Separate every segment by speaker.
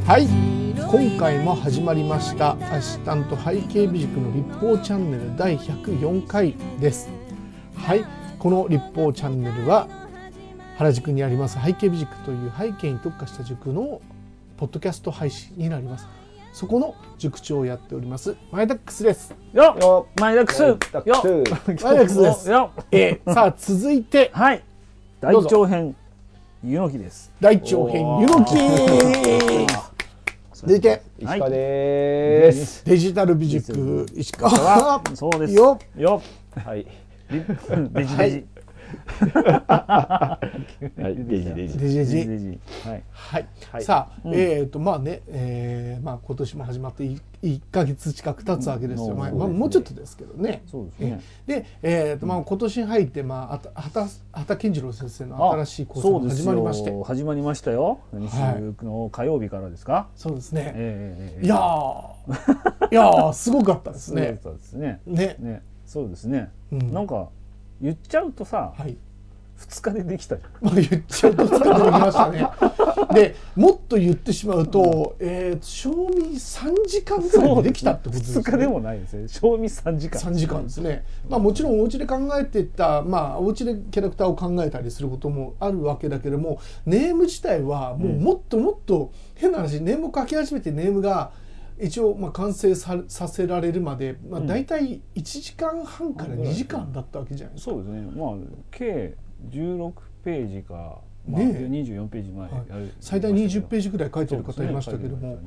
Speaker 1: はい、今回も始まりましたアシスタント背景美塾の立法チャンネル第104回です。はい、この立法チャンネルは原宿にあります背景美塾という背景に特化した塾のポッドキャスト配信になります。そこの塾長をやっておりますマイダックスです。
Speaker 2: よっマイダックスよっ
Speaker 1: マイダックスです
Speaker 2: よ
Speaker 1: さあ続いて、
Speaker 2: はい、大長編ゆのきです。
Speaker 1: 大長編ゆのき続いて
Speaker 3: 石川です。
Speaker 1: デジタル美塾石川
Speaker 2: そうです
Speaker 1: よ
Speaker 3: はい
Speaker 2: デジデジ
Speaker 3: はいデジデジ
Speaker 1: デジデジ
Speaker 2: はい
Speaker 1: はい、さあ、まあね、まあ今年も始まって1ヶ月近く経つわけですよ。まあもうちょっとですけどね。
Speaker 2: そうですね。
Speaker 1: で、まあ今年に入って畑健次郎先生の新しい講座が始まりまして、
Speaker 2: 始まりましたよ。来週の火曜日からですか。
Speaker 1: そうですね。いやーすごかったですね。
Speaker 2: そうですね。
Speaker 1: ね、
Speaker 2: そうですね。なんか言っちゃうとさ。2日でできたじゃん。
Speaker 1: まあ言っちゃうと2日でできましたね。でもっと言ってしまうと、賞味3時間ぐらいでできたってことですね。
Speaker 2: 2日でもないですね。賞味3時間。
Speaker 1: 3時間ですね。まあもちろんお家で考えてた、まあお家でキャラクターを考えたりすることもあるわけだけれども、ネーム自体はもうもっともっと変な話、ネームを書き始めてネームが一応完成させられるまで、まあ大体1時間半から2時間だったわけじゃないですか。
Speaker 2: そうですね。まあ計16ページか、まあ、24ページまでやる、
Speaker 1: 最大20ページぐらい書いてる方いましたけども、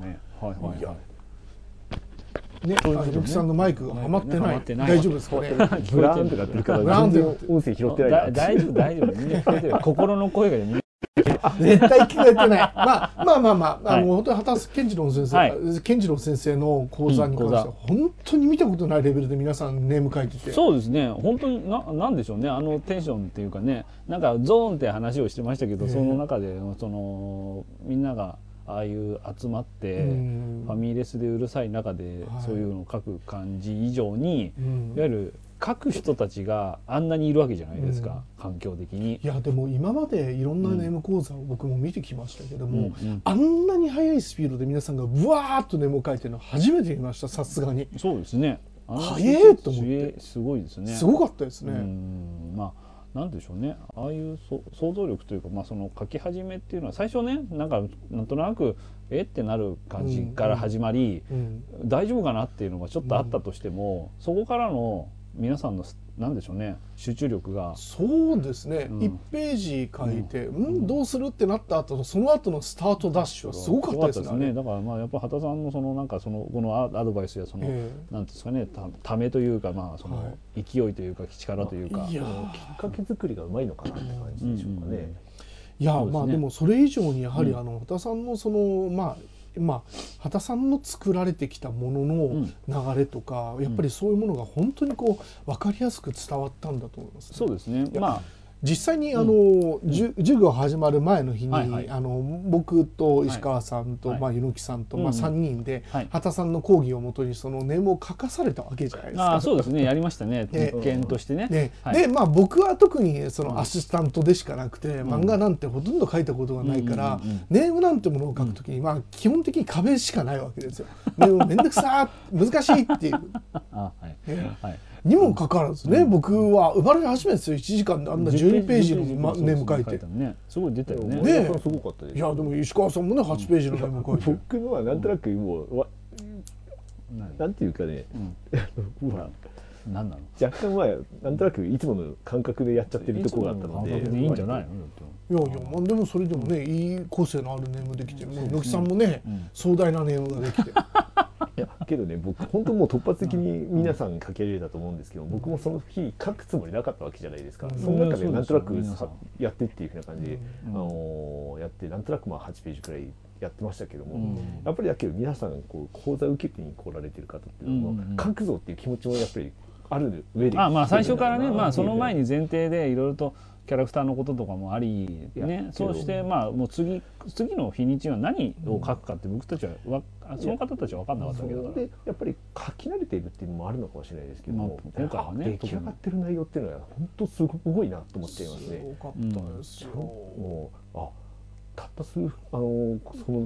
Speaker 1: ね、ゆきさんのマイクがはまってない。大丈夫ですかね。
Speaker 3: ブラーンってなってるから全然音声拾ってない。
Speaker 2: 大丈夫みんな聞こえてる。心の声がみんな
Speaker 1: 絶対聞こえてない。まあ本当に畑健次郎先生の講座に関しては本当に見たことないレベルで皆さんネーム書いてて、
Speaker 2: そうですね。本当になんでしょうね、テンションっていうかね、なんかゾーンって話をしてましたけど、その中でみんながああいう集まってファミレスでうるさい中でそういうのを書く感じ以上に、いわゆる書く人たちがあんなにいるわけじゃないですか、環境的に。
Speaker 1: いやでも今までいろんなネーム講座を僕も見てきましたけども、あんなに速いスピードで皆さんがブワーッとネームを書いてるの初めて見ました。さすがに
Speaker 2: そうですね。
Speaker 1: 速いと思って、
Speaker 2: すごいですね。
Speaker 1: すごかったですね。
Speaker 2: まあなんでしょうね、ああいう想像力というか、まあその書き始めっていうのは最初ね、なんとなくってなる感じから始まり、大丈夫かなっていうのがちょっとあったとしても、そこからの皆さんのなんでしょうね、集中力が。
Speaker 1: そうですね、1ページ書いてどうするってなった後のその後のスタートダッシュはすごかったですね。
Speaker 2: だからまあやっぱ畑さんのこのアドバイスやなんですかね、ためというか、まあその勢いというか力というか、
Speaker 3: きっかけ作りがうまいのかなって感じでしょうかね。
Speaker 1: いやまあでもそれ以上にやはり畑さんの畑さんの作られてきたものの流れとか、やっぱりそういうものが本当にこう分かりやすく伝わったんだと思います。
Speaker 2: そうですね。まあ
Speaker 1: 実際に授業始まる前の日に僕と石川さんと柚木さんと3人で畑さんの講義をもとにそのネームを書かされたわけじゃないですか。
Speaker 2: そうですね、やりましたね、実験としてね。
Speaker 1: でまあ僕は特にそのアシスタントでしかなくて、漫画なんてほとんど書いたことがないから、ネームなんてものを書くときにまあ基本的に壁しかないわけですよ。ネームめんどくさ難しいっていう。にもかかわらずね、僕は生まれ始めですよ、1時間であんな12ページのネーム書いて、
Speaker 2: すごい出たよね。
Speaker 3: すごかったです。
Speaker 1: いやでも石川さんもね8ページのネーム書いて、
Speaker 3: 僕のはなんとなくもうなんていうかね、
Speaker 2: 何なの、
Speaker 3: 若干はなんとなくいつもの感覚でやっちゃってるところがあったので、
Speaker 2: いいんじゃないの。
Speaker 1: いやまあでもそれでもね、いい個性のあるネームできてる。猪木さんもね、壮大なネームができて。
Speaker 3: いやけどね、僕本当もう突発的に皆さん書き入れたと思うんですけど、僕もその日書くつもりなかったわけじゃないですか。その中でなんとなくやってっていうふうな感じでやって、なんとなくまあ8ページくらいやってましたけども、やっぱりだけど皆さんこう講座受けてに来られてる方っていうのは書くぞっていう気持ちもやっぱりある上で、
Speaker 2: まあ最初からね、まあその前に前提でいろいろとキャラクターのこととかもありね、そうしてまあもう次の日にちは何を書くかって僕たちはその方たちは分かんなかったわけだから、
Speaker 3: でやっぱり書き慣れているっていうのもあるのかもしれないですけども、
Speaker 2: 今回はね
Speaker 3: 出来上がってる内容っていうのは本当すごいなと思っちゃいますね。
Speaker 1: すごかったですよ。
Speaker 3: もうたったその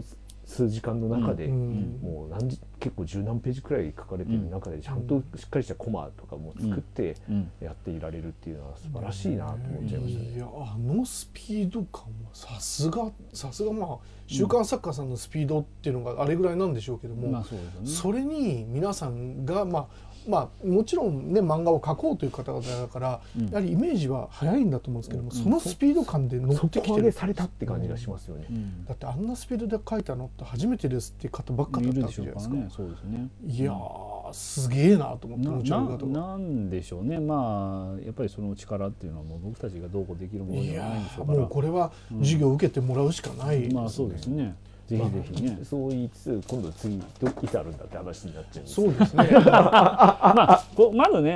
Speaker 3: 数時間の中で、
Speaker 1: うん
Speaker 3: もう結構十何ページくらい書かれている中でちゃんとしっかりしたコマとかも作ってやっていられるっていうのは素晴らしいなと思っちゃいましたね。
Speaker 1: いやスピード感はさすがまあ週刊作家さんのスピードっていうのがあれぐらいなんでしょうけども、
Speaker 2: まあそうですよね、
Speaker 1: それに皆さんがまあもちろんね漫画を描こうという方々だから、やはりイメージは早いんだと思うんですけども、そのスピード感で乗ってきてる
Speaker 3: 底上げされたって感じがしますよね。
Speaker 1: だってあんなスピードで描いたのって初めてですっていう方ばっかだったわけじゃないですか。
Speaker 2: そうですね。
Speaker 1: いやーすげえなと思って
Speaker 2: なんでしょうね。まあやっぱりその力っていうのはもう僕たちがどうこうできるものではないんでしょうから。
Speaker 1: もうこれは授業を受けてもらうしかないですね。
Speaker 2: まあそうですね。ぜひぜひね、
Speaker 3: そう言いつつ今度次いつあるんだって話になっちゃうんです。
Speaker 1: そうですね。
Speaker 2: まずね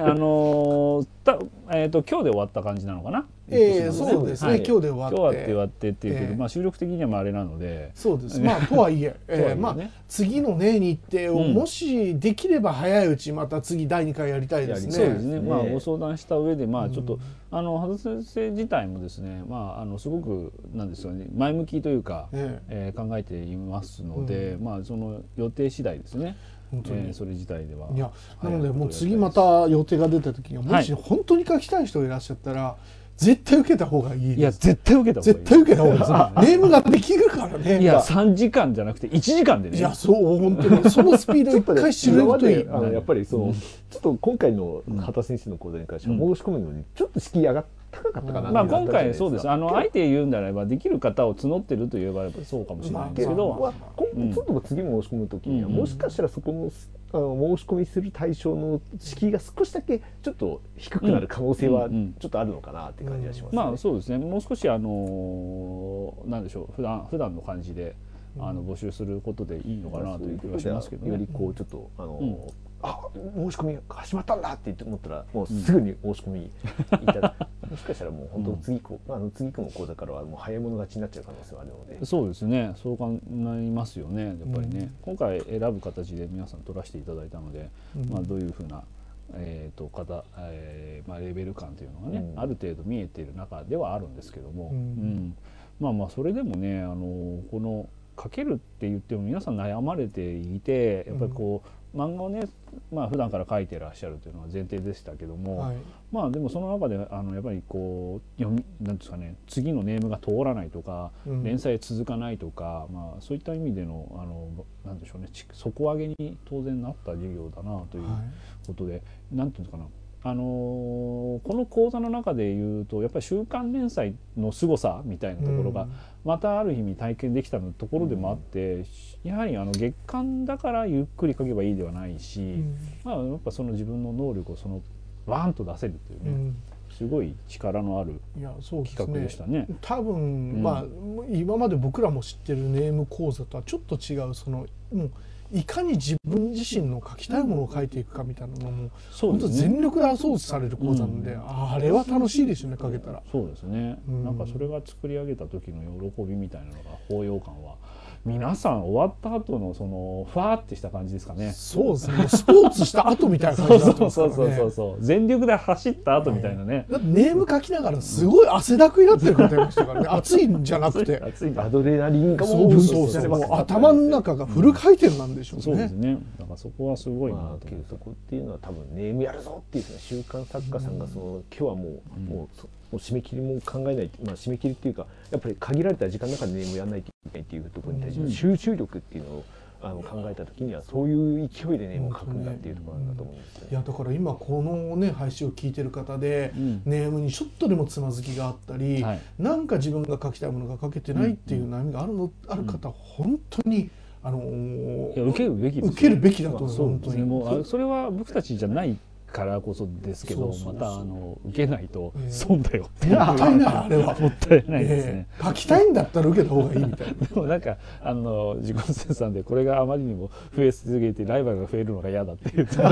Speaker 2: 今日で終わった感じなのかな。
Speaker 1: そうですね。今日で終
Speaker 2: わってっていうけど、収録的にはあれなので。
Speaker 1: そうです。とはいえ、次のね日程をもしできれば早いうちまた次第2回やりたいですね。
Speaker 2: そうですね。ご相談した上でちょっと羽生先生自体もですね、すごくなんですよね、前向きというか考えていますので、その予定次第ですね。それ自体では。いや
Speaker 1: なのでもう次また予定が出た時にはもし本当に書きたい人がいらっしゃったら。絶対受けた方がいいです。
Speaker 2: いや絶対受けた方がいい。
Speaker 1: 絶対受けた方がいいです。ネームができるからね。
Speaker 2: いや3時間じゃなくて1時間でね。
Speaker 1: いやそう本当にそのスピード一回知るといい。
Speaker 3: やっぱりそうちょっと今回の畑先生の講座に関しては申し込むのにちょっと敷居上が高かったかな。
Speaker 2: 今回そうです。あえて言うんであればできる方を募ってるといえばそうかもしれないんですけど、
Speaker 3: ちょっと次も申し込む時にはもしかしたらそこの申し込みする対象の敷居が少しだけちょっと低くなる可能性はちょっとあるのかなって感じがしますね。
Speaker 2: そうですね。もう少しなんでしょう、普段の感じで募集することでいいのかなという気がしますけどね。
Speaker 3: よりこうちょっと申し込み始まったんだって思ったらもうすぐに申し込みいただもしかしたらもう本当次の講座からはもう早い者勝ちになっちゃう可能性はあるので。
Speaker 2: そうですね。そうなりますよね。やっぱりね、今回選ぶ形で皆さん取らせていただいたので、どういうふうなレベル感というのがね、ある程度見えている中ではあるんですけども、それでもねこの書けるって言っても皆さん悩まれていて、やっぱりこう漫画をね普段から書いてらっしゃるというのは前提でしたけども、でもその中でやっぱりこうなんですかね、次のネームが通らないとか、連載続かないとか、そういった意味でのなんでしょうね、底上げに当然なった授業だなということで、なんていうのかな。この講座の中で言うとやっぱり週刊連載の凄さみたいなところがまたある意味体験できたところでもあって、やはり月刊だからゆっくり書けばいいではないし、やっぱその自分の能力をワーンと出せるというね、すごい力のある企画でしたね。
Speaker 1: 多分今まで僕らも知ってるネーム講座とはちょっと違うもういかに自分自身の書きたいものを書いていくかみたいなのも本当全力で後押しされる講座なんで、あれは楽しいですよね、書けたら。
Speaker 2: そうですね。なんかそれが作り上げた時の喜びみたいなのが包容感は皆さん終わった後のふわーってした感じですかね。
Speaker 1: そうですね。スポーツした後みたいな感じになってますからね。
Speaker 2: そう全力で走った後みたいなね。
Speaker 1: だってネーム書きながらすごい汗だくになってる方いましたからね。暑いんじゃなくて
Speaker 3: アドレナリンがもう分泌されます。
Speaker 1: 頭の中がフル回転なんでしょうね。
Speaker 2: そうですね。だからそこはすごいなと思って。
Speaker 3: そこっていうのは多分ネームやるぞっていう週刊作家さんが今日はもう締め切りも考えない、締め切りっていうかやっぱり限られた時間の中でネームやらないといけないっていうところに対しての集中力っていうのを考えた時にはそういう勢いでネームを書くんだっていうところなんだと思うんですよね。
Speaker 1: いやだから今このね配信を聞いてる方で、ネームにちょっとでもつまずきがあったり、なんか自分が書きたいものが書けてないっていう悩みがある方、本当に
Speaker 2: 受けるべきですよね。
Speaker 1: 受けるべきだと思う。
Speaker 2: 本当にもうそれは僕たちじゃないからこそですけど、また受けないと損だよっていう、
Speaker 1: もったいない、あれは
Speaker 2: もったいないですね。
Speaker 1: 書きたいんだったら受けた方がいいみたいな。
Speaker 2: でもなんか自己生産でこれがあまりにも増え続けてライバルが増えるのが嫌だって言って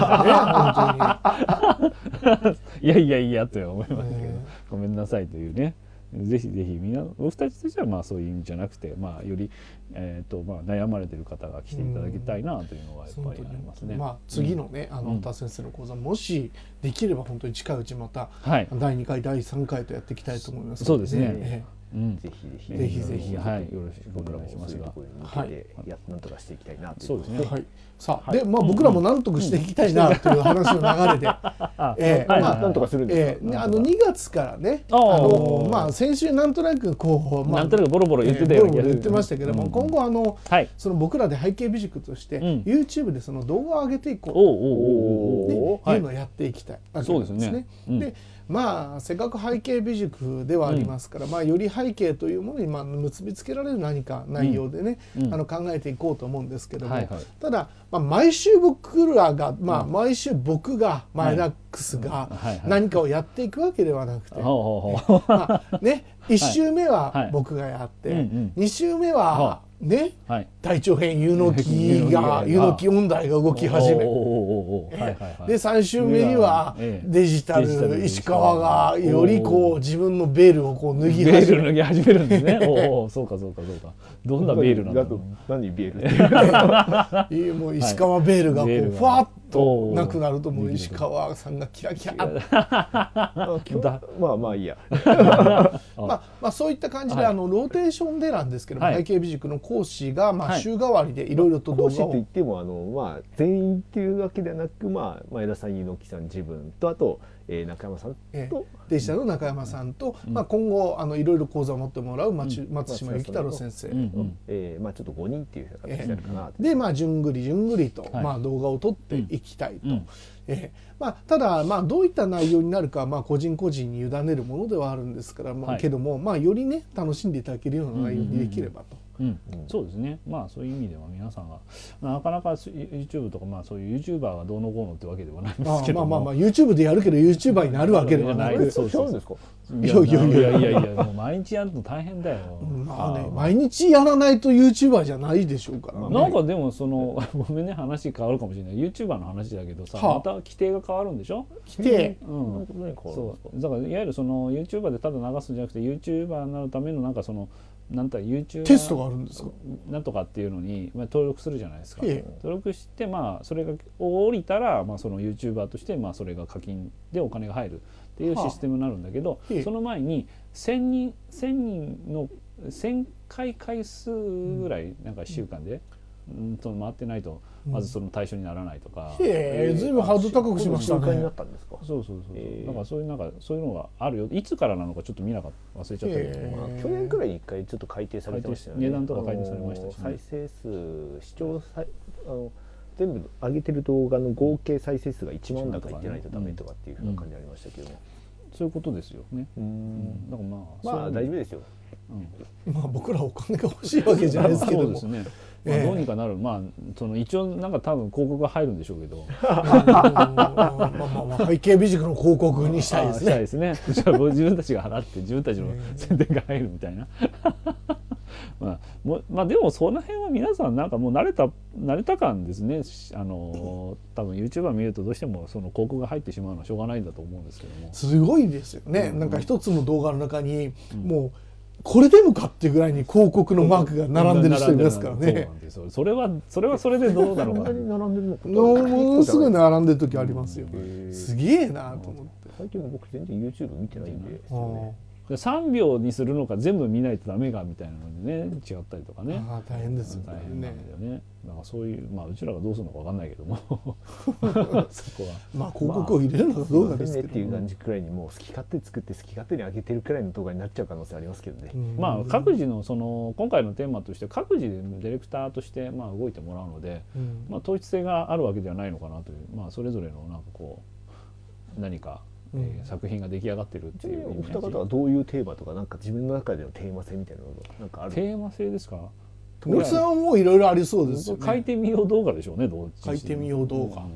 Speaker 2: いやと思いましたけど、ごめんなさいというね。ぜひぜひ僕たちとしてはそういう意味じゃなくて、より悩まれている方が来ていただきたいなというのがやっぱりありますね。
Speaker 1: 次のね田先生の講座もしできれば本当に近いうちまた第2回第3回とやっていきたいと思います。
Speaker 2: そうですね。
Speaker 3: ぜひ
Speaker 1: ぜひぜひ
Speaker 2: はい、よろしくお
Speaker 3: 僕らも
Speaker 2: 願いしますが、
Speaker 3: そういうところに向けてなんとかしていきたいなと
Speaker 2: そうですね。
Speaker 1: はい、さあで僕らも何とかしていきたいなという話の流れで、
Speaker 3: なんとかするんですか。
Speaker 1: 2月からね、先週なんとなくこう、
Speaker 2: なんとなくボロボロ言ってたような気がする。
Speaker 1: 言ってましたけども、今後その僕らで背景美塾として YouTube でその動画を上げていこうというのをやっていきたいわけなんですね。でせっかく背景美塾ではありますから、より背景というものに結びつけられる何か内容でね、考えていこうと思うんですけども、ただ、毎週僕らが、毎週僕がマイナックスが何かをやっていくわけではなくて、1週目は僕がやって、2週目はね、大長編ユノキ音大が動き始め、で3週目にはデジタル石川がよりこう自分のベールをこう脱ぎ始め
Speaker 2: るんですね。そうか。どんなベールなんだろう。
Speaker 3: 何ベール？
Speaker 1: もう石川ベールがこうふわっとなくなるともう石川さんがキラキラ
Speaker 3: まあいいや。
Speaker 1: そういった感じでローテーションでなんですけども、背景美塾の講師が週替わりでいろいろと動画を、
Speaker 3: 講師って言っても全員っていうわけではなく、前田さん、猪木さん、自分とあと中山さんと
Speaker 1: デジタルの中山さんと、今後いろいろ講座を持ってもらう松島幸太郎先生、ちょっ
Speaker 3: と5人っていう形になるかな
Speaker 1: でじゅんぐりと動画を撮っていきたいと。ただどういった内容になるか個人個人に委ねるものではあるんですから、けどもよりね楽しんでいただけるような内容にできればと。
Speaker 2: そうですね。そういう意味では皆さんがなかなか YouTube とかそういう YouTuber がどうのこうのってわけではないんですけども、
Speaker 1: YouTube でやるけど YouTuber になるわけではない。
Speaker 3: そうですか。
Speaker 2: いやもう毎日やると大変だよ。
Speaker 1: 毎日やらないと YouTuber じゃないでしょうから。
Speaker 2: なんかでもごめんね、話変わるかもしれない。YouTuber の話だけどさ、また規定が変わるんでしょ？
Speaker 1: 規定。
Speaker 2: そうだからいわゆるYouTuber でただ流すんじゃなくて YouTuber になるためのYouTube
Speaker 1: テストがあるんですか？
Speaker 2: なんとかっていうのに登録するじゃないですか。登録してそれが降りたらその YouTuber としてそれが課金でお金が入るっていうシステムになるんだけど、その前に1000人の1000回回数ぐらい1週間で回ってないとまずその対象にならないとか。
Speaker 1: ずいぶんハードル高くしましたね。
Speaker 2: そうだからそういうのがあるよ。いつからなのかちょっと忘れちゃったけど、
Speaker 3: 去年くらいに1回ちょっと改定されてましたよね。
Speaker 2: 値段とか改定されましたし、
Speaker 3: 再生数視聴全部上げてる動画の合計再生数が1万だかいってないとダメとかっていうふうな感じありましたけども、
Speaker 2: そういうことですよね。だから
Speaker 3: 大丈夫ですよ。
Speaker 1: 僕らお金が欲しいわけじゃないですけども、
Speaker 2: そうですね。どうにかなる。一応多分広告が入るんでしょうけど、
Speaker 1: 背景美塾の広告にしたいですね。
Speaker 2: したいですね。じゃあ自分たちが払って自分たちの宣伝が入るみたいな。でもその辺は皆さんもう慣れた感ですね。多分 YouTuber 見るとどうしてもその広告が入ってしまうのはしょうがないんだと思うんですけども。す
Speaker 1: ごいですよね。一つの動画の中にもうこれでもかっていうぐらいに広告のマークが並んでる人いますからね。
Speaker 2: それはそれでどうだろうか。
Speaker 1: ものすごい並んでる時ありますよ。すげえなと思って。
Speaker 3: 最近僕全然 YouTube 見てないんで。
Speaker 2: 3秒にするのか全部見ないとダメかみたいなのでね、違ったりとかね。
Speaker 1: 大変ですよね。
Speaker 2: 大変なんだよね。だからそういううちらがどうするのかわかんないけども、そこは
Speaker 1: 広告を入れるのかどうかですけど、
Speaker 3: っていう感じくらいにもう好き勝手作って好き勝手に上げてるくらいの動画になっちゃう可能性ありますけどね。
Speaker 2: 各自の今回のテーマとして各自でディレクターとして動いてもらうので、統一性があるわけではないのかなという、それぞれの何か作品が出来上がってるっていう。
Speaker 3: お二方はどういうテーマとか自分の中でのテーマ性みたいなのがある？
Speaker 2: テーマ性ですか？
Speaker 1: 森さんもいろいろありそうですよね。
Speaker 2: 書いてみよう動画でしょうね。
Speaker 1: 書いてみよう動画。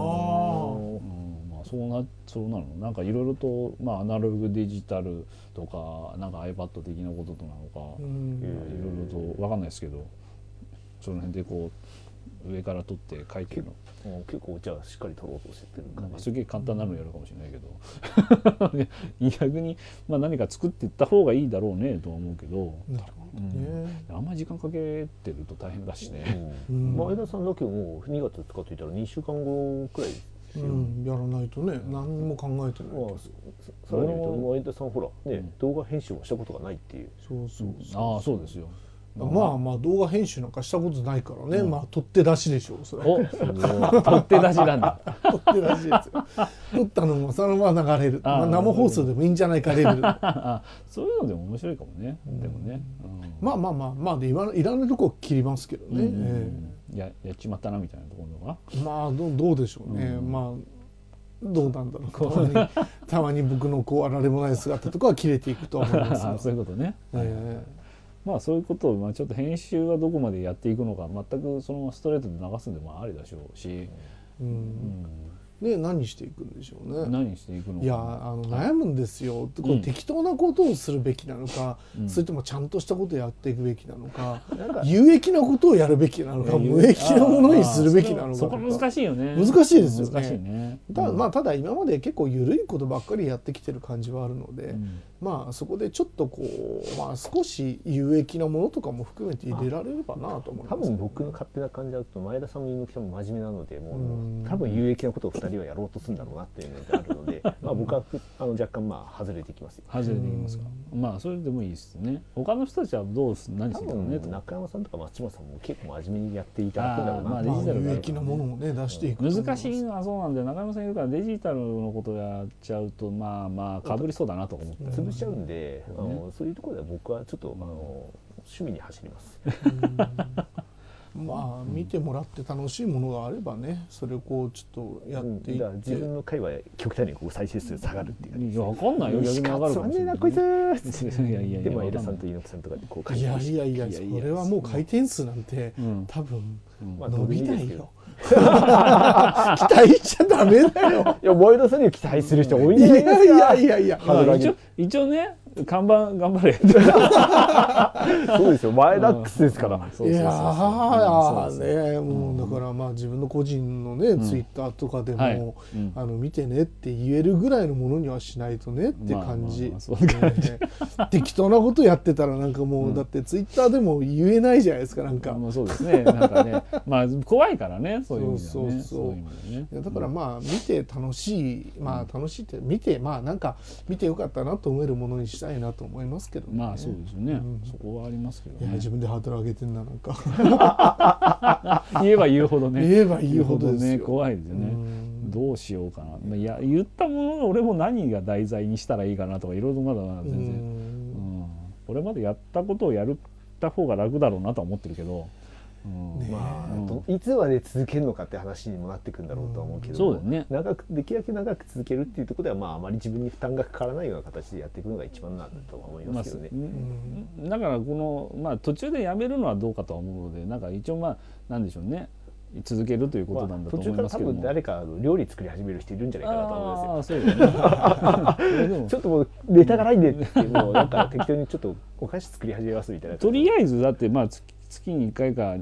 Speaker 2: そうなの。いろいろとアナログデジタルとかiPad 的なこととなのか、いろいろと分かんないですけど、その辺で上から撮って書いてるの。
Speaker 3: 結構じゃあしっかり撮ろうとしてる
Speaker 2: 感じ。すげえ簡単なのやるかもしれないけど逆に何か作っていった方がいいだろうねとは思うけど、あんまり時間かけてると大変だしね。
Speaker 3: 前田さんだけもう2月使っていたら2週間後くらいですよ、
Speaker 1: やらないとね何も考えてない。
Speaker 3: さらに言うと前田さんほらね、動画編集もしたことがないっていう。
Speaker 1: そうそう
Speaker 2: ああそうですよ。
Speaker 1: まあまあ動画編集なんかしたことないからね、まあ取って出しでしょうそれ。
Speaker 2: お取って出しなんだ。
Speaker 1: 取って出しですよ。取ったのもそのまま流れる、生放送でもいいんじゃないかレベル。
Speaker 2: そういうのでも面白いかもね。でもね、
Speaker 1: まあまあまあまあでいらないとこ切りますけどね。
Speaker 2: やっちまったなみたいなところが。
Speaker 1: まあどうでしょうね。まあどうなんだろう。たまに僕のこうあられもない姿とかは切れていくと思いますが。
Speaker 2: そういうことね。まあそういうことをちょっと編集はどこまでやっていくのか全くそのストレートで流すんでもありだしょうし、
Speaker 1: ね、何していくんでしょうね。
Speaker 2: 何していくのか。
Speaker 1: いや悩むんですよ。これ適当なことをするべきなのか、それともちゃんとしたことをやっていくべきなのか、有益なことをやるべきなのか、無益なものにするべきなのか。
Speaker 2: そこ難しいよね。
Speaker 1: 難しいですよ
Speaker 2: 難しいね。
Speaker 1: ただ今まで結構緩いことばっかりやってきてる感じはあるので、まあそこでちょっとこう少し有益なものとかも含めて入れられればなと思います。
Speaker 3: 多分僕の勝手な感じだと前田さんも猪木さんも真面目なので、もう多分有益なことを2人はやろうとするんだろうなっていうのがあるので、まあ僕は若干外れてきますよ。
Speaker 2: 外れてきますか。まあそれでもいいですね。他の人たちは何するんだろうね。
Speaker 3: 中山さんとか松島さんも結構真面目にやっていただくんだろうな。
Speaker 1: デジタル有益なものをね出していく。
Speaker 2: 難しいのはそうなんで、中山さんいるからデジタルのことやっちゃうとまあかぶりそうだなと思って
Speaker 3: 潰しちゃうんで、そういうところでは僕はちょっと趣味に走ります。
Speaker 1: まあ見てもらって楽しいものがあればね、それをこうちょっとやっていって、
Speaker 3: 自分の回は極端にこう再生数下がるっていう感じ。
Speaker 2: いや分かんないよ、逆に上がるかもしれない。
Speaker 3: こいつ
Speaker 2: いやいやいや、
Speaker 3: で前田さんと猪木さんとかでこう
Speaker 1: いやいやいや、それはもう回転数なんて多分伸びないよ。期待しちゃダメだよ。
Speaker 3: いや前田さんには期待する人多いんじゃないですか。
Speaker 1: いや
Speaker 2: 一応ね、看板頑張れ。
Speaker 3: そうですよ、前ダックスですから。
Speaker 1: いやーね、もうだからまあ自分の個人のねツイッターとかでも見てねって言えるぐらいのものにはしないとねって感じ。適当なことやってたらなんかもうだってツイッターでも言えないじゃないですか、なんか。
Speaker 2: そうですね、なんかね、まあ怖いからね、そういう意味ではね。
Speaker 1: そうだからまあ見て楽しい、まあ楽しいって見てまあなんか見てよかったなと思えるものにしたいなと思いますけどね。
Speaker 2: まあそうですよね、そこはありますけどね。
Speaker 1: 自分でハードル上げてんな、なんか
Speaker 2: 言えば言うほどね、
Speaker 1: 言えば言うほどですよ。
Speaker 2: 怖いですよね。どうしようかな、いや言ったものの俺も何が題材にしたらいいかなとかいろいろまだまだ全然、これまでやったことをやった方が楽だろうなとは思ってるけど、
Speaker 3: いつまで続けるのかって話にもなってくるんだろうとは思うけど、
Speaker 2: そうだね、
Speaker 3: できるだけ長く続けるっていうところではまああまり自分に負担がかからないような形でやっていくのが一番なんだとは思いますけどね。
Speaker 2: だからこの途中でやめるのはどうかとは思うので、なんか一応なんでしょうね、続けるということなんだと思いますけども、
Speaker 3: 途中から多分誰か料理作り始める人いるんじゃないかなと思いますよ。ちょっともうネタがないんでってもうなんか適当にちょっとお菓子作り始めますみたいな。
Speaker 2: とりあえずだって月に1回か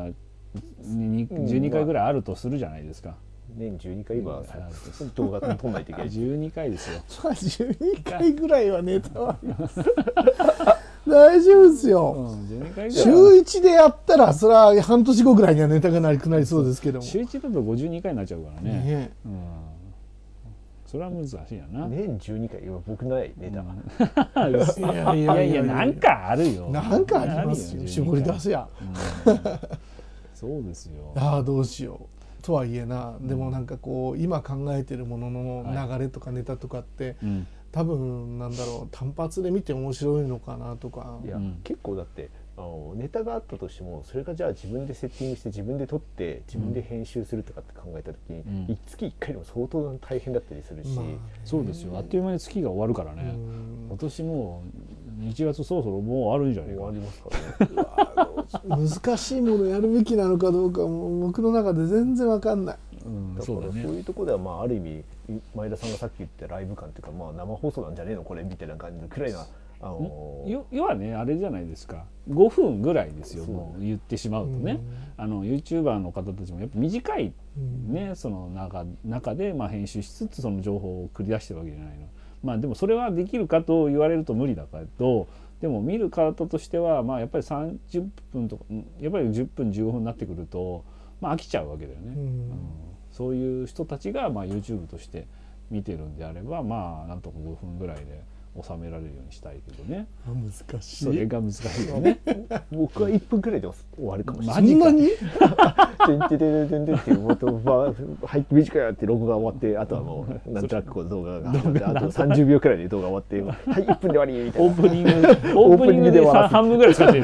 Speaker 2: 12回ぐらいあるとするじゃないですか。
Speaker 3: 年12回は動画撮んないといけない。
Speaker 2: 12回ですよ。
Speaker 1: 12回ぐらいはネタはあります。大丈夫ですよ。週1でやったらそれは半年後ぐらいにはネタがなくなりそうですけども。
Speaker 2: 週1だと52回になっちゃうからね。それは難しいやな。
Speaker 3: 年12回は僕ないネタ。
Speaker 2: いやなんかあるよ。
Speaker 1: なんかありますよ。絞り出すや。
Speaker 2: そうですよ。
Speaker 1: どうしようとはいえな。でもなんかこう今考えてるものの流れとかネタとかって多分なんだろう、単発で見て面白いのかなとか。
Speaker 3: いや結構だってネタがあったとしてもそれがじゃあ自分でセッティングして自分で撮って自分で編集するとかって考えた時に月1回でも相当大変だったりするし。
Speaker 2: そうですよ、あっという間に月が終わるからね。今年もう1月そろそろもうあるんじゃないか。
Speaker 3: 終わりますからね。
Speaker 1: 難しいものやるべきなのかどうかも僕の中で全然わかんない。
Speaker 3: だからそういうところではある意味前田さんがさっき言ったライブ感っていうか生放送なんじゃねえのこれみたいな感じのくらいな。
Speaker 2: 要はねあれじゃないですか、5分ぐらいですよ、もう言ってしまうとね。YouTuber の方たちもやっぱ短いね、その中で編集しつつその情報を繰り出してるわけじゃないの。でもそれはできるかと言われると無理だけど、でも見る方としてはやっぱり30分とかやっぱり10分15分になってくると飽きちゃうわけだよね。 そういう人たちがまあ YouTube として見てるんであればまあなんとか5分ぐらいで収められるようにしたいけどね。
Speaker 1: 難しい。
Speaker 2: それが難しいよね。
Speaker 3: 僕は1分くらいで終わるかもしれない。
Speaker 2: マジか。
Speaker 1: そんなに？
Speaker 3: てんてててんてっていうはい短いやってロゴが終わってあとはもうなんとなくこう動画が始まってあと30秒くらいで動画終わってはい1分で終わりみたいな。
Speaker 2: オープニングで半分ぐらい使ってる。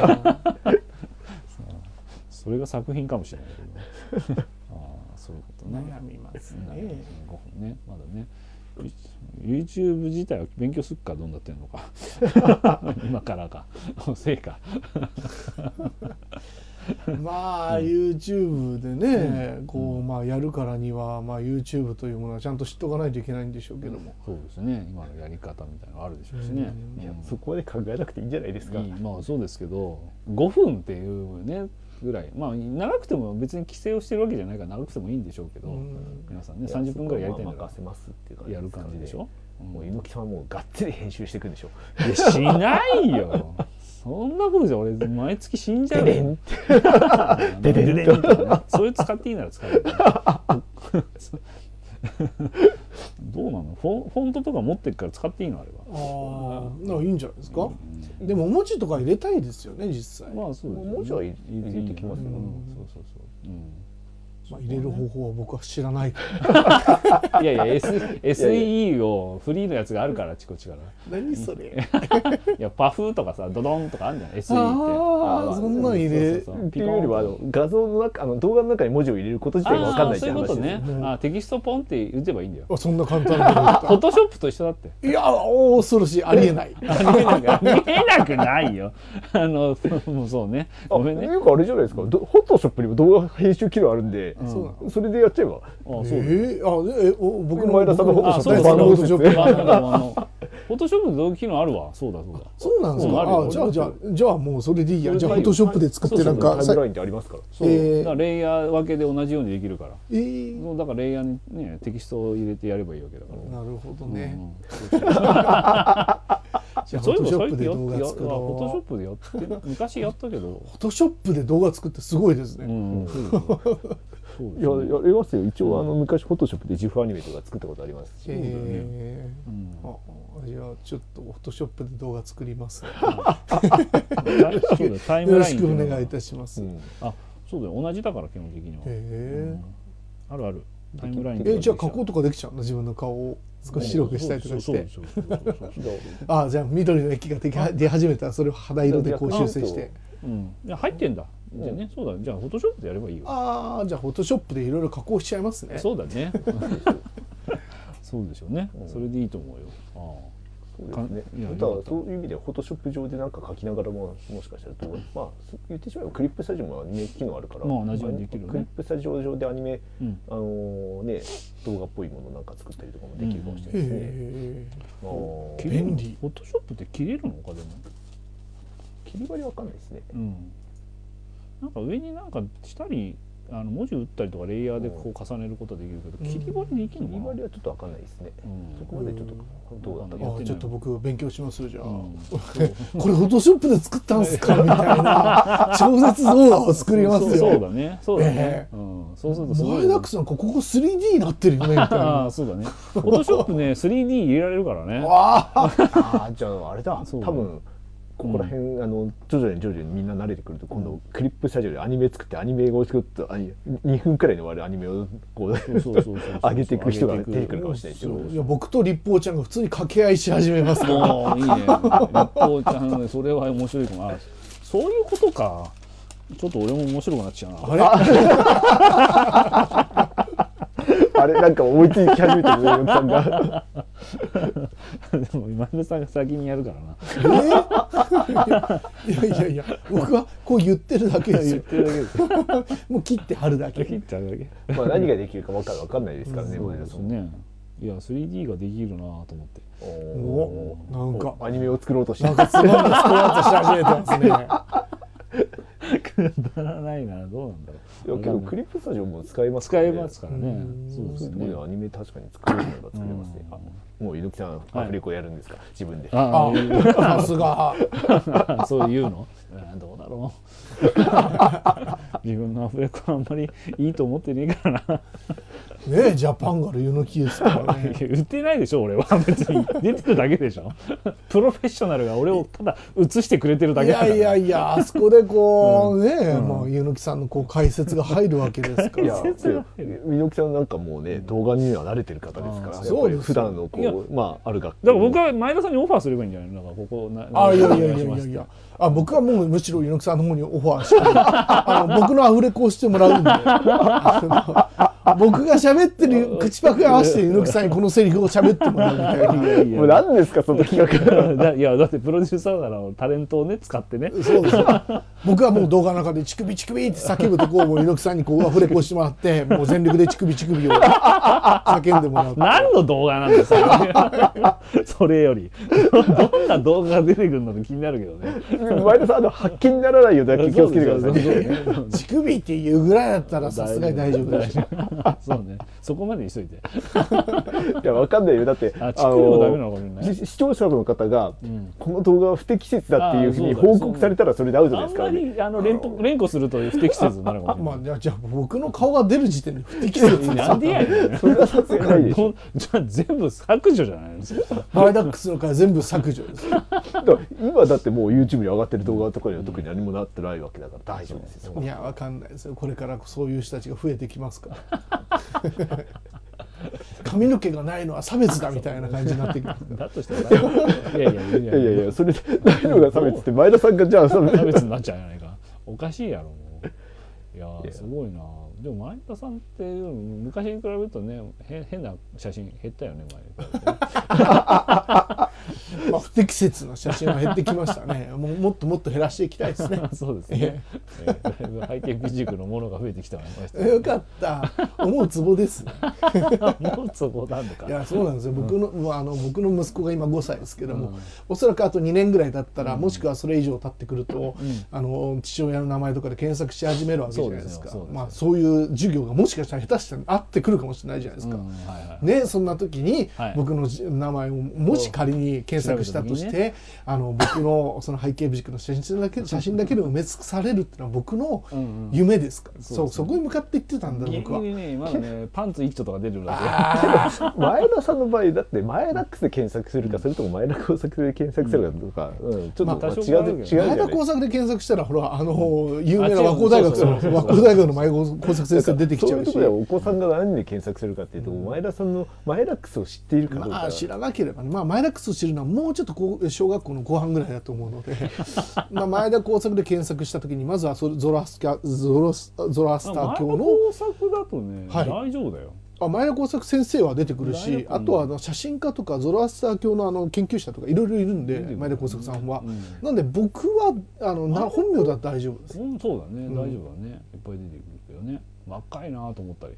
Speaker 2: それが作品かもしれないけど。ああそういうことね。
Speaker 1: 悩みますね。
Speaker 2: 5分ねまだね。YouTube 自体は勉強するかどうなってんのか今からかせいか
Speaker 1: まあ YouTube でね、こうまあやるからにはまあ YouTube というものはちゃんと知っとかないといけないんでしょうけども、
Speaker 2: そうですね今のやり方みたいなのがあるでしょうしね、
Speaker 3: いやそこまで考えなくていいんじゃないですか。
Speaker 2: まあそうですけど5分っていうねぐらいまあ長くても別に規制をしてるわけじゃないから長くてもいいんでしょうけど、皆さんね30分ぐらいやりたいなら
Speaker 3: 任せますっていう感じ
Speaker 2: やる感じでしょ。
Speaker 3: もう猪木さんはもうがっつり編集していくんでしょ。
Speaker 2: いやしないよそんなことじゃ俺毎月死んじゃうよ
Speaker 3: デデデデン
Speaker 2: それ使っていいなら使うどうなのフォントとか持ってるから使っていいのあれば
Speaker 1: ああいいんじゃないですか、でも文字とか入れたいですよね実際。
Speaker 2: まあそうですね
Speaker 3: 文字は入れてきますよ。
Speaker 2: そうそうそう
Speaker 1: まあ、入れる方法は僕は知らないから
Speaker 2: いやいや、SE をフリーのやつがあるからチコチから
Speaker 1: 何それ
Speaker 2: いやパフとかさドドンとかあるじゃん SE って
Speaker 1: ああそんなん入れ
Speaker 3: っていうよりは画像の中動画の中に文字を入れること自体が分かんないって話です。
Speaker 2: そういうことね。テキストポンって打てばいいんだよ。
Speaker 1: そんな簡単なこと
Speaker 2: フォトショップと一緒だって
Speaker 1: いや恐ろしいありえない
Speaker 2: 見えなくないよもうそうねごめんね。
Speaker 3: なんかあれじゃないですかフォトショップにも動画編集機能あるんで、それでやっちゃえば。
Speaker 1: 僕の
Speaker 3: 前田さんのフォトショップ
Speaker 1: 番号説明
Speaker 2: フォトショップで動画機能あるわ。そうだそうだ。
Speaker 1: そうなんですか。じゃあもうそれでいいや。じゃあフォトショップで作ってなんか
Speaker 3: タイムラインってありますから。
Speaker 2: そうだからレイヤー分けで同じようにできるから。だからレイヤーにねテキストを入れてやればいいわけだから。
Speaker 1: なるほどね。
Speaker 2: じゃあフォトショップで動画作ろう。フォトショップでやって昔やったけど。
Speaker 1: フォトショップで動画作ってすごいですね。
Speaker 3: いややりますよ。一応昔フォトショップでジフアニメとか作ったことありますし。
Speaker 1: じゃあちょっとフォトショップで動画作ります。よろしくお願いいたします。
Speaker 2: あ、そうだよ。同じだから基本的には。あるある。タイムライン。
Speaker 1: じゃあ加工とかできちゃうの？自分の顔を少し白くしたりとかして。じゃあ緑の液が出始めたらそれを肌色でこう修正して。
Speaker 2: いや入ってんだ。じゃあね、そうだ。じゃあフォトショップでやればいいよ。
Speaker 1: じゃあフォトショップでいろいろ加工しちゃいますね。
Speaker 2: そうだね。そうでしょうね。それでいいと思うよ。
Speaker 3: そうですね。またそういう意味ではフォトショップ上でなんか書きながらももしかしたらまあ言ってしまえばクリップスタジオもアニメ機能あるから、
Speaker 2: まあ同じようにできるね。
Speaker 3: クリップスタジオ上でアニメね動画っぽいものなんか作ったりとかもできるかもしれないですね。
Speaker 1: 便利。
Speaker 2: フォトショップって切れるのかでも。
Speaker 3: 切り張りわかんないですね。
Speaker 2: なんか上になんかしたり文字打ったりとかレイヤーでこう重ねることはできるけど切り張りできるのかな。
Speaker 3: 切り張りはちょっとわかんないですね。そこまでちょっとどうだったか。
Speaker 1: ちょっと僕勉強しますじゃあ。これフォトショップで作ったんすかみたいな超絶動画を作りますよ。
Speaker 2: そうだね。そうだね。そうすると
Speaker 1: 前田さんここ 3D になってるよねみたいな。
Speaker 2: そうだね。フォトショップね 3D 入れられるからね。
Speaker 3: じゃああれだ。多分。ここら辺徐々にみんな慣れてくると今度クリップスタジオでアニメ作ってアニメを作って2分くらいで終わるアニメをこう上げていく人が出てくるかもしれないですよ。
Speaker 1: いや僕と立法ちゃんが普通に掛け合いし始めますから。
Speaker 2: もういいね。立法ちゃんそれは面白いかも。そういうことか。ちょっと俺も面白くなっちゃうな。
Speaker 3: あれなんか思いつき始めてるねさんが。
Speaker 2: でも今田さんが先にやるから
Speaker 1: な。いや僕はこう言ってるだけですよ。もう切って貼るだけ。
Speaker 2: 切って貼るだけ。
Speaker 3: まあ何ができるか分かんないですからね。
Speaker 2: そうですね。いや 3D ができるなと思って。
Speaker 1: なんか
Speaker 3: アニメを作ろうとして。
Speaker 1: なんか作ろうとし始めてますね。
Speaker 2: くだらないな。どうなんだろう。
Speaker 3: いやけどクリップスタジオも使えます
Speaker 2: からね。使えますからね。
Speaker 3: そうですね。アニメ確かに作れるのが作れますね。もう猪木さんアフレコやるんですか自分で。
Speaker 1: さすが。
Speaker 2: そういうの。どうだろう。自分のアフレコはあんまりいいと思ってねえからな。
Speaker 1: ねジャパンガル柚木ですからね。
Speaker 2: 売ってないでしょ俺は。別に出てるだけでしょ。プロフェッショナルが俺をただ映してくれてるだけだから。
Speaker 1: いやいやいや、あそこでこうね、まあ柚木さんのこう解説が入るわけですか
Speaker 3: いや
Speaker 1: ら。
Speaker 3: 猪木さんなんかもうね動画には慣れてる方ですから、
Speaker 1: そうです
Speaker 3: 普段のこうまあある楽器
Speaker 2: だから僕は前田さんにオファーすればいいんじゃないの。だからここ
Speaker 1: いやいやいやいやいや、僕はもうむしろ猪木さんの方にオファーして僕のアフレコをしてもらうんで僕が喋ってる口パク合わせて猪木さんにこのセリフを喋ってもらうみたいな。
Speaker 3: もう何ですかその企画
Speaker 2: いやだってプロデューサーならタレントをね使ってね。
Speaker 1: そうです。僕はもう動画の中で乳首乳首って叫ぶとこをもう猪木さんにこうアフレコしてもらってもう全力で乳首乳首を叫んでもらう。
Speaker 2: 何の動画なんですかそれよりどんな動画が出てくるのか気になるけどね。
Speaker 3: 前田さん発見にならないようだけ気をつけてくださいね。
Speaker 1: 乳首っていうぐらいだったらさすがに大丈夫だし。
Speaker 2: そうね。そこまで急いで。
Speaker 3: いやわかんないよ。だって
Speaker 2: 乳首もダメなのかもね。
Speaker 3: 視聴者の方がこの動画は不適切だっていうふうに報告されたらそれでアウトですからね。
Speaker 2: あんまり連呼すると不適切になるかもしれない。
Speaker 1: まあじゃあ僕の顔が出る時点で不適切
Speaker 2: なんでやねん。
Speaker 3: それはさすがないでしょ。
Speaker 2: じゃあ全部削除じゃないの。
Speaker 1: マイダックスの回全部削除です。
Speaker 3: 今だってもう YouTube に上がってる動画とかには特に何もなってないわけだから大丈夫ですよ。
Speaker 1: いやわかんないですよ。これからそういう人たちが増えてきますから。髪の毛がないのは差別だみたいな感じになってくる。
Speaker 2: だとしたらいや
Speaker 3: いやそれないのが差別って前田さんがじゃあ差
Speaker 2: 別になっちゃうじゃないか。おかしいやろもう。いやすごいな。でも前田さんって昔に比べるとね変な写真減ったよね
Speaker 1: まあ不適切な写真は減ってきましたね。もっともっと減らしていきたいですね。
Speaker 2: そうですね。だいぶ背景美塾のものが増えてきたわね。
Speaker 1: よかった。思うツボですね。
Speaker 2: 思うツボなんだか。
Speaker 1: いやそうなんですよ。僕の息子が今5歳ですけども、おそらくあと2年ぐらい経ったら、もしくはそれ以上経ってくると、父親の名前とかで検索し始めるわけじゃないですか。まあそういう授業がもしかしたら下手したらあってくるかもしれないじゃないですか。ね、そんな時に僕の名前をもし仮に検索したとして、僕のその背景美塾の写真だけで埋め尽くされるっていうのは僕の夢ですから。そこに向かっていってたんだ僕は。
Speaker 2: まだねパンツ一丁とか出るわ
Speaker 3: け。前田さんの場合だって前ダックスで検索するかそれとも前田工作で検索するかとかちょっと違うじゃない。
Speaker 1: 前田工作で検索したらほら有名な和光大学の前工作先生出てきちゃうし。
Speaker 3: そういうところでお子さんが何で検索するかっていうと前田さんの前ダックスを知っているかどうか。
Speaker 1: 知らなければね。前ダックスを知るのはもうちょっと小学校の後半ぐらいだと思うので前田工作で検索した時にまずはゾラスター教の
Speaker 2: 工作だとね大丈夫だよ。
Speaker 1: 前田工作先生は出てくるし、あとは写真家とかゾロアスター教の研究者とかいろいろいるんで、前田工作さんは。なんで僕は本名だと大丈夫です。
Speaker 2: そうだね、大丈夫だね。いっぱい出てくるけどね。若いなと思ったり。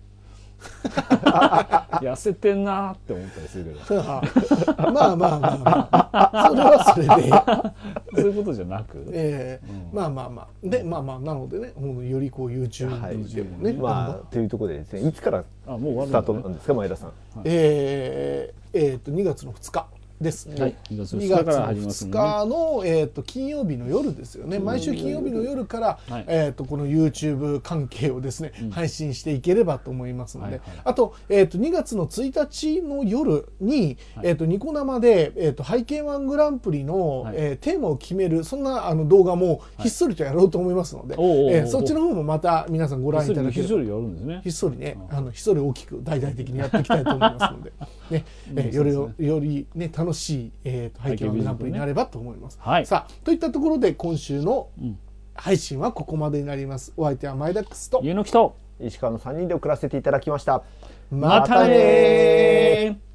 Speaker 2: 痩せてんなって思ったりするけど。
Speaker 1: まあそれはそれで
Speaker 2: そういうことじゃなく、
Speaker 1: まあでなのでね、よりこう YouTube でもね、
Speaker 3: というところでですね、いつからスタートなんですか前田さん。
Speaker 1: 2月の2日ですね。2月の2日の金曜日の夜ですよね。毎週金曜日の夜からこの YouTube 関係をですね配信していければと思いますので、あと2月の1日の夜にニコ生で背景ワングランプリのテーマを決めるそんな動画もひっそりとやろうと思いますので、そっちの方もままた皆さんご覧いただければ。ひっそりね、ひっそり大きく大々的にやっていきたいと思いますのでね、よりね楽しい背景ワングランプリになればと思います。さあといったところで今週の配信はここまでになります。お相手はマイダックスと
Speaker 2: ゆうのきと
Speaker 3: 石川の3人で送らせていただきました。
Speaker 2: またね。